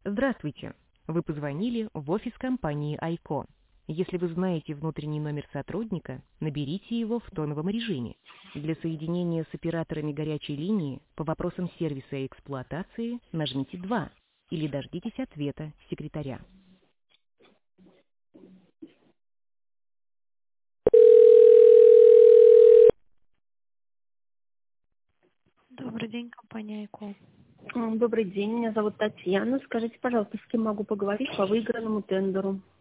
Здравствуйте. Вы позвонили в офис компании Айко. Если вы знаете внутренний номер сотрудника, наберите его в тоновом режиме. Для соединения с операторами горячей линии по вопросам сервиса и эксплуатации нажмите 2 или дождитесь ответа секретаря. Добрый день, компания Айко. Добрый день, меня зовут Татьяна. Скажите, пожалуйста, с кем могу поговорить по выигранному тендеру?